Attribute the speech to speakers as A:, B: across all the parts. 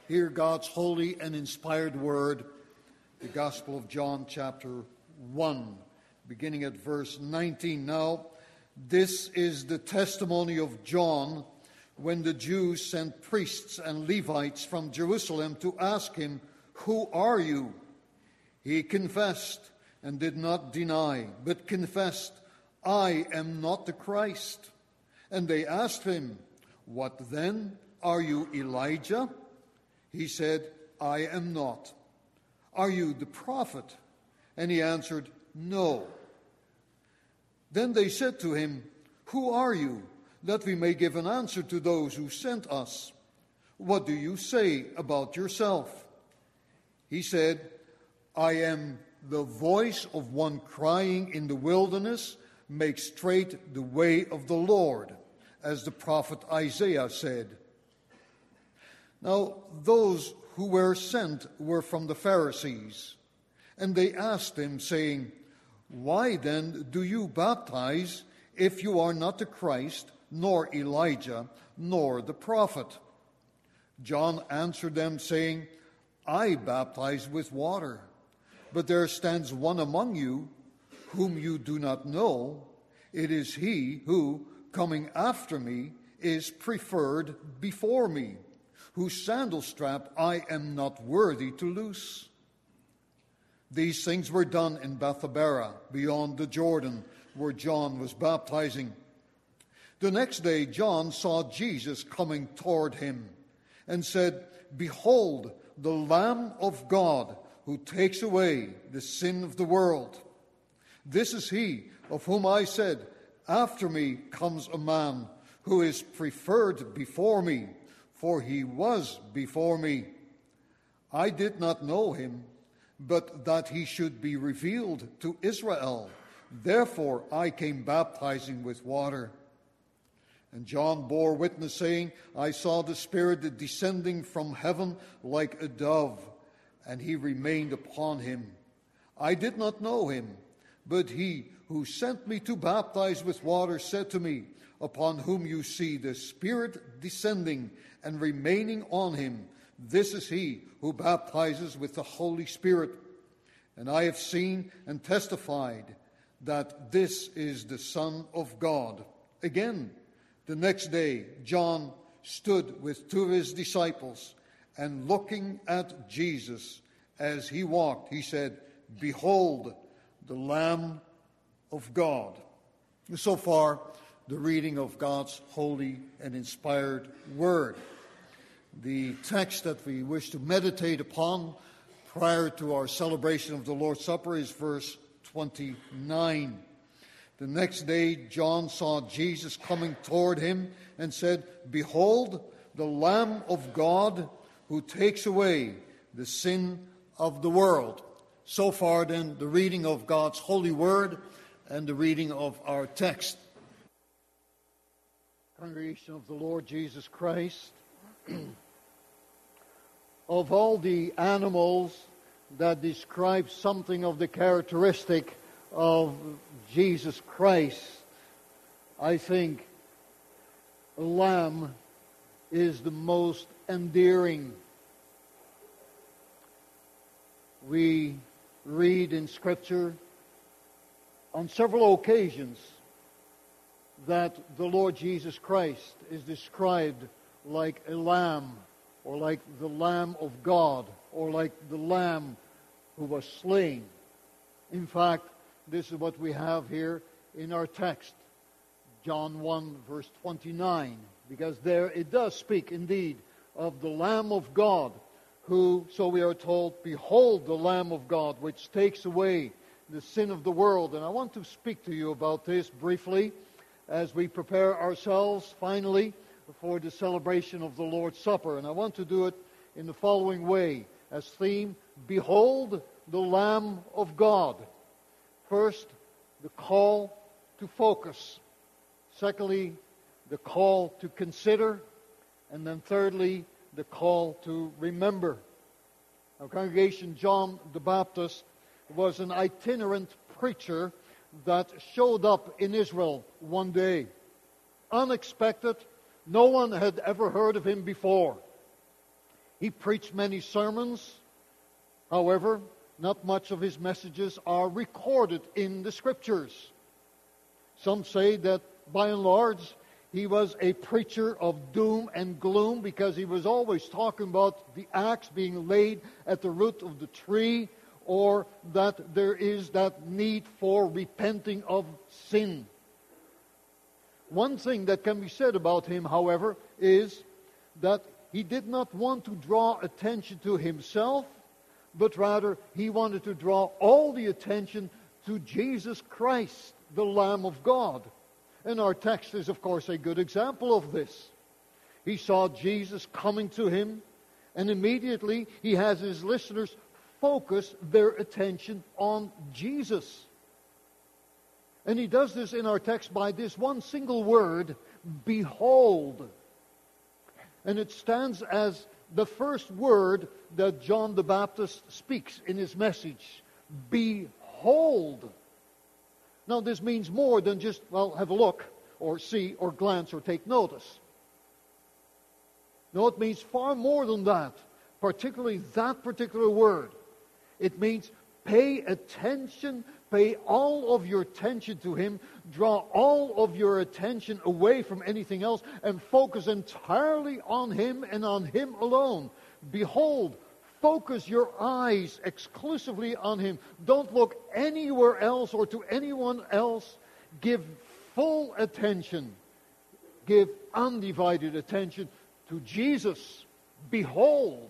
A: Hear God's holy and inspired word, the Gospel of John, chapter 1, beginning at verse 19. Now, this is the testimony of John when the Jews sent priests and Levites from Jerusalem to ask him, "Who are you?" He confessed and did not deny, but confessed, "I am not the Christ." And they asked him, "What then? Are you Elijah?" He said, "I am not." "Are you the prophet?" And he answered, "No." Then they said to him, "Who are you, that we may give an answer to those who sent us? What do you say about yourself?" He said, "I am the voice of one crying in the wilderness, 'Make straight the way of the Lord,' as the prophet Isaiah said." Now, those who were sent were from the Pharisees, and they asked him, saying, "Why then do you baptize if you are not the Christ, nor Elijah, nor the prophet?" John answered them, saying, "I baptize with water, but there stands one among you whom you do not know. It is he who, coming after me, is preferred before me, whose sandal strap I am not worthy to loose." These things were done in Bethabara, beyond the Jordan, where John was baptizing. The next day John saw Jesus coming toward him, and said, "Behold, the Lamb of God, who takes away the sin of the world. This is he of whom I said, 'After me comes a man who is preferred before me, for he was before me.' I did not know him, but that he should be revealed to Israel. Therefore I came baptizing with water." And John bore witness, saying, "I saw the Spirit descending from heaven like a dove, and he remained upon him. I did not know him, but he who sent me to baptize with water said to me, 'Upon whom you see the Spirit descending and remaining on him, this is he who baptizes with the Holy Spirit.' And I have seen and testified that this is the Son of God." Again, the next day, John stood with two of his disciples, and looking at Jesus as he walked, he said, "Behold, the Lamb of God." So far, the reading of God's holy and inspired word. The text that we wish to meditate upon prior to our celebration of the Lord's Supper is verse 29. The next day, John saw Jesus coming toward him and said, "Behold, the Lamb of God who takes away the sin of the world." So far, then, the reading of God's holy word and the reading of our text. Congregation of the Lord Jesus Christ, of all the animals that describe something of the characteristic of Jesus Christ, I think a lamb is the most endearing. We read in Scripture on several occasions that the Lord Jesus Christ is described like a lamb, or like the Lamb of God, or like the Lamb who was slain. In fact, this is what we have here in our text, John 1, verse 29, because there it does speak indeed of the Lamb of God, who, so we are told, "Behold, the Lamb of God, which takes away the sin of the world." And I want to speak to you about this briefly as we prepare ourselves finally for the celebration of the Lord's Supper. And I want to do it in the following way. As theme, "Behold the Lamb of God." First, the call to focus. Secondly, the call to consider. And then thirdly, the call to remember. Our congregation, John the Baptist was an itinerant preacher that showed up in Israel one day. Unexpected. No one had ever heard of him before. He preached many sermons. However, not much of his messages are recorded in the Scriptures. Some say that, by and large, he was a preacher of doom and gloom because he was always talking about the axe being laid at the root of the tree, or that there is that need for repenting of sin. One thing that can be said about him, however, is that he did not want to draw attention to himself, but rather he wanted to draw all the attention to Jesus Christ, the Lamb of God. And our text is, of course, a good example of this. He saw Jesus coming to him, and immediately he has his listeners focus their attention on Jesus. And he does this in our text by this one single word, behold. And it stands as the first word that John the Baptist speaks in his message. Behold. Now this means more than just, well, have a look, or see, or glance, or take notice. No, it means far more than that. Particularly that particular word. It means pay attention, pay all of your attention to Him, draw all of your attention away from anything else, and focus entirely on Him and on Him alone. Behold, focus your eyes exclusively on Him. Don't look anywhere else or to anyone else. Give full attention, give undivided attention to Jesus. Behold.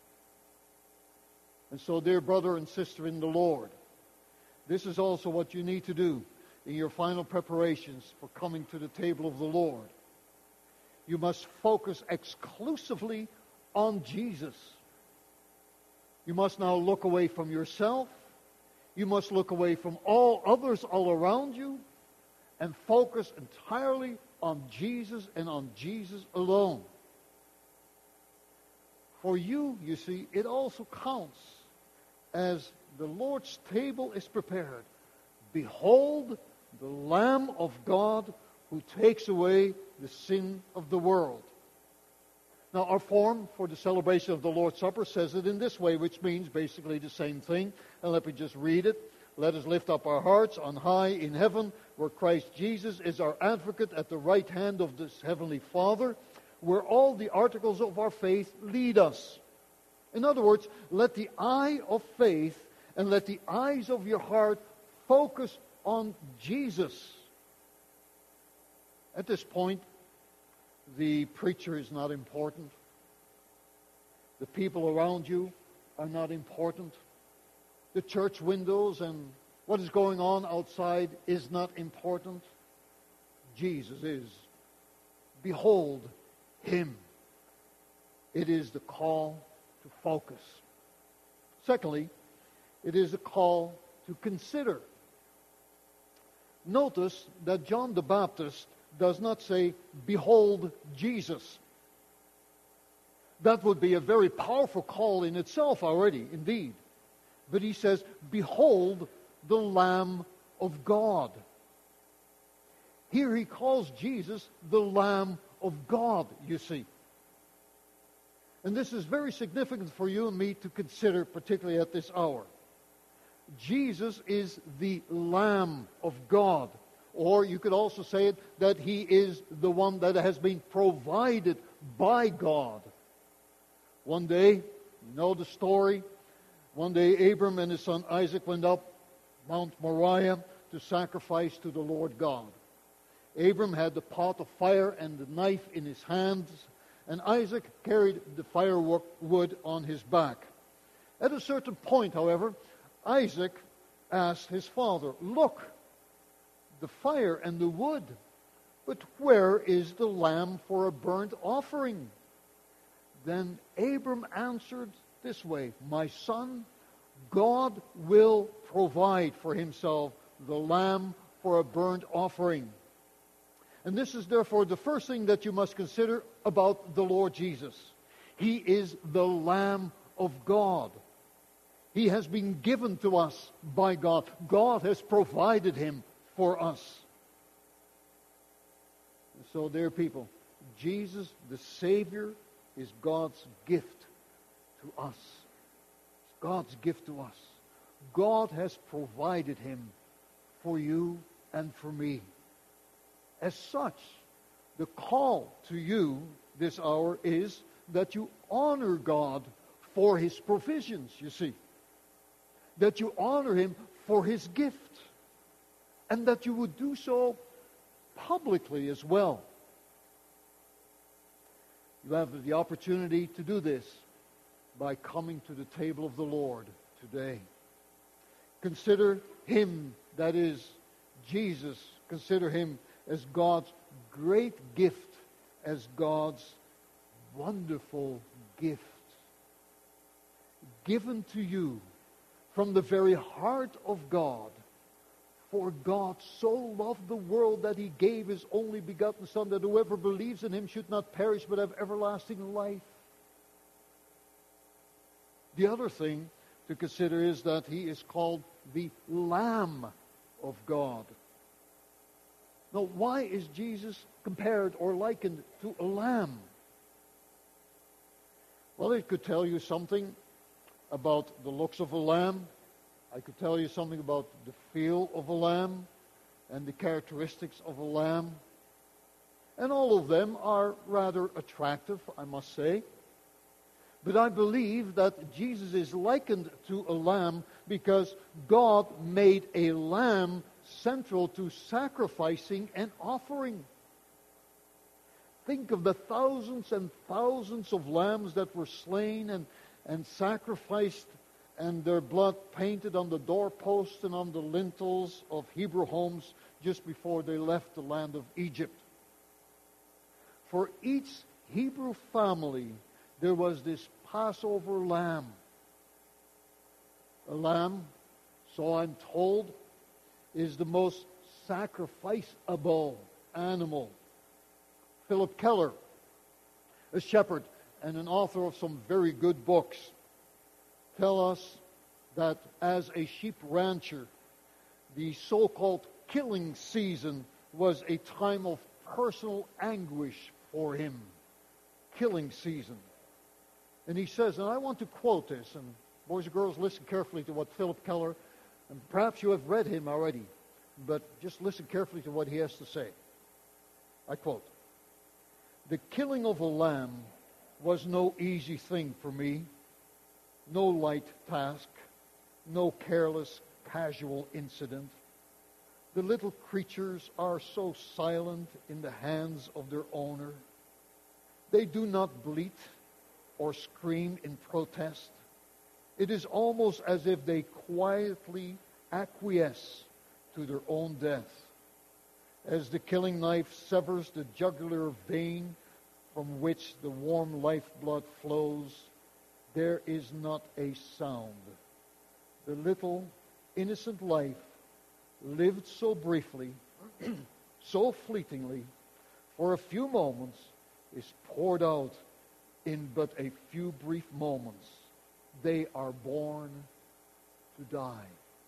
A: And so, dear brother and sister in the Lord, this is also what you need to do in your final preparations for coming to the table of the Lord. You must focus exclusively on Jesus. You must now look away from yourself. You must look away from all others all around you and focus entirely on Jesus and on Jesus alone. For you, you see, it also counts as the Lord's table is prepared. Behold, the Lamb of God who takes away the sin of the world. Now, our form for the celebration of the Lord's Supper says it in this way, which means basically the same thing. And let me just read it. Let us lift up our hearts on high in heaven, where Christ Jesus is our advocate at the right hand of this heavenly Father, where all the articles of our faith lead us. In other words, let the eye of faith and let the eyes of your heart focus on Jesus. At this point, the preacher is not important. The people around you are not important. The church windows and what is going on outside is not important. Jesus is. Behold Him. It is the call to focus. Secondly, it is a call to consider. Notice that John the Baptist does not say, behold Jesus. That would be a very powerful call in itself already, indeed. But he says, behold the Lamb of God. Here he calls Jesus the Lamb of God, you see. And this is very significant for you and me to consider, particularly at this hour. Jesus is the Lamb of God. Or you could also say it that He is the one that has been provided by God. One day, you know the story, one day Abram and his son Isaac went up Mount Moriah to sacrifice to the Lord God. Abram had the pot of fire and the knife in his hands, and Isaac carried the firewood on his back. At a certain point, however, Isaac asked his father, look, the fire and the wood, but where is the lamb for a burnt offering? Then Abram answered this way, my son, God will provide for Himself the lamb for a burnt offering. And this is therefore the first thing that you must consider about the Lord Jesus. He is the Lamb of God. He has been given to us by God. God has provided Him for us. So, dear people, Jesus, the Savior, is God's gift to us. It's God's gift to us. God has provided him for you and for me. As such, the call to you this hour is that you honor God for his provisions, you see. That you honor him for his gift. And that you would do so publicly as well. You have the opportunity to do this by coming to the table of the Lord today. Consider him, that is Jesus, consider him as God's great gift, as God's wonderful gift. Given to you from the very heart of God. For God so loved the world that he gave his only begotten Son, that whoever believes in him should not perish but have everlasting life. The other thing to consider is that he is called the Lamb of God. Now, why is Jesus compared or likened to a lamb? Well, it could tell you something about the looks of a lamb. I could tell you something about the feel of a lamb and the characteristics of a lamb. And all of them are rather attractive, I must say. But I believe that Jesus is likened to a lamb because God made a lamb central to sacrificing and offering. Think of the thousands and thousands of lambs that were slain and sacrificed, and their blood painted on the doorposts and on the lintels of Hebrew homes just before they left the land of Egypt. For each Hebrew family, there was this Passover lamb. A lamb, so I'm told, is the most sacrificeable animal. Philip Keller, a shepherd and an author of some very good books, tell us that as a sheep rancher, the so-called killing season was a time of personal anguish for him. Killing season. And he says, and I want to quote this, and boys and girls, listen carefully to what Philip Keller, and perhaps you have read him already, but just listen carefully to what he has to say. I quote, "The killing of a lamb was no easy thing for me, no light task, no careless, casual incident. The little creatures are so silent in the hands of their owner. They do not bleat or scream in protest. It is almost as if they quietly acquiesce to their own death. As the killing knife severs the jugular vein from which the warm lifeblood flows, there is not a sound. The little innocent life lived so briefly, so fleetingly, for a few moments, is poured out in but a few brief moments. They are born to die."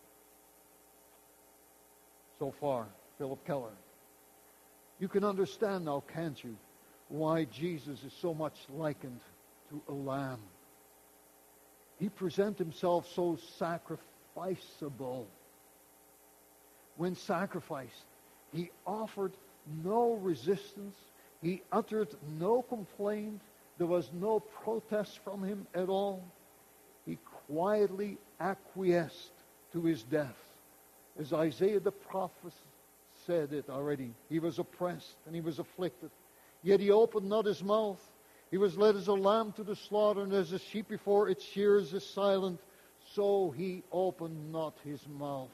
A: So far, Philip Keller. You can understand now, can't you, why Jesus is so much likened to a lamb. He presents himself so sacrificable. When sacrificed, he offered no resistance. He uttered no complaint. There was no protest from him at all. He quietly acquiesced to his death. As Isaiah the prophet said it already, he was oppressed and he was afflicted. Yet he opened not his mouth. He was led as a lamb to the slaughter, and as a sheep before its shearers is silent, so he opened not his mouth.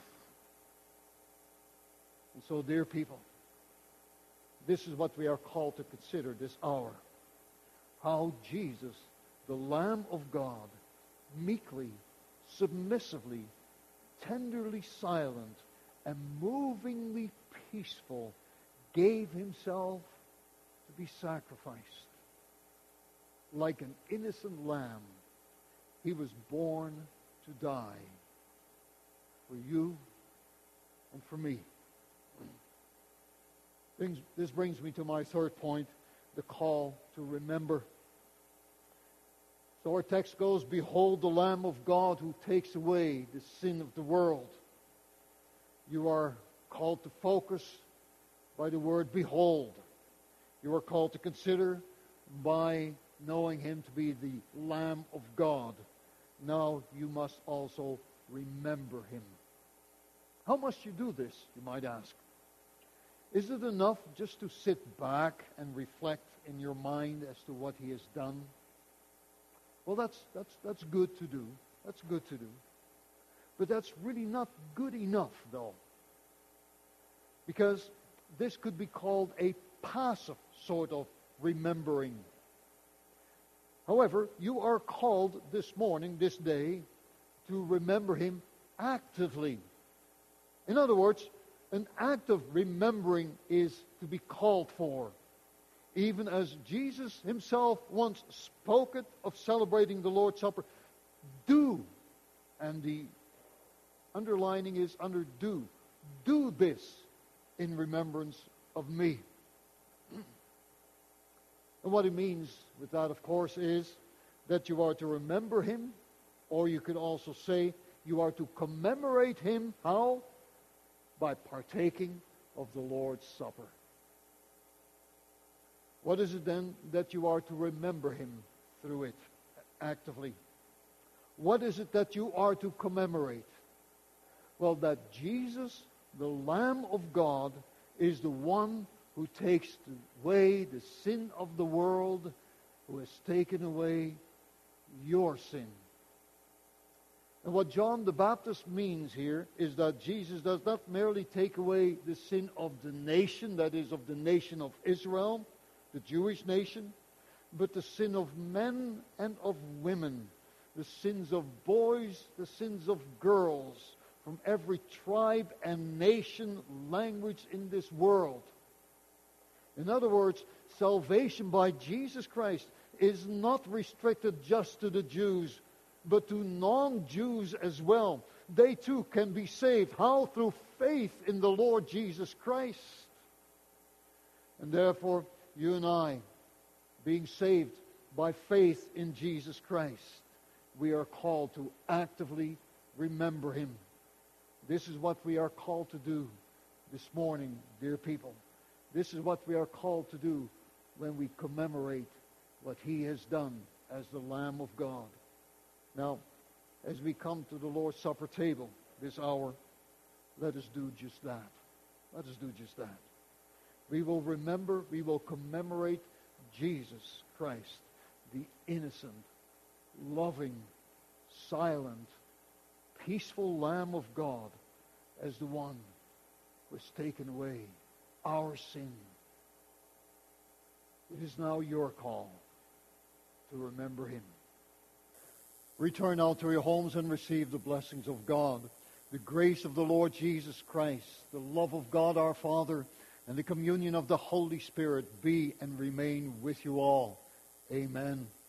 A: And so, dear people, this is what we are called to consider this hour. How Jesus, the Lamb of God, meekly, submissively, tenderly silent, and movingly peaceful, gave himself to be sacrificed. Like an innocent lamb, he was born to die for you and for me. This brings me to my third point, the call to remember. So our text goes, "Behold the Lamb of God who takes away the sin of the world." You are called to focus by the word "behold." You are called to consider by knowing Him to be the Lamb of God. Now you must also remember Him. How must you do this, you might ask? Is it enough just to sit back and reflect in your mind as to what He has done? Well, that's good to do. That's good to do. But that's really not good enough, though. Because this could be called a passive sort of remembering. However, you are called this morning, this day, to remember Him actively. In other words, an act of remembering is to be called for. Even as Jesus Himself once spoke it of celebrating the Lord's Supper, do, and the underlining is under do this in remembrance of me. And what it means with that, of course, is that you are to remember Him, or you could also say you are to commemorate Him. How? By partaking of the Lord's Supper. What is it then that you are to remember Him through it actively? What is it that you are to commemorate? Well, that Jesus, the Lamb of God, is the one who takes away the sin of the world, who has taken away your sin. And what John the Baptist means here is that Jesus does not merely take away the sin of the nation, that is, of the nation of Israel, the Jewish nation, but the sin of men and of women, the sins of boys, the sins of girls, from every tribe and nation, language in this world. In other words, salvation by Jesus Christ is not restricted just to the Jews, but to non-Jews as well. They too can be saved. How? Through faith in the Lord Jesus Christ. And therefore, you and I, being saved by faith in Jesus Christ, we are called to actively remember Him. This is what we are called to do this morning, dear people. This is what we are called to do when we commemorate what He has done as the Lamb of God. Now, as we come to the Lord's Supper table this hour, let us do just that. Let us do just that. We will remember, we will commemorate Jesus Christ, the innocent, loving, silent, peaceful Lamb of God, as the one who has taken away our sin. It is now your call to remember Him. Return now to your homes and receive the blessings of God, the grace of the Lord Jesus Christ, the love of God our Father, and the communion of the Holy Spirit be and remain with you all. Amen.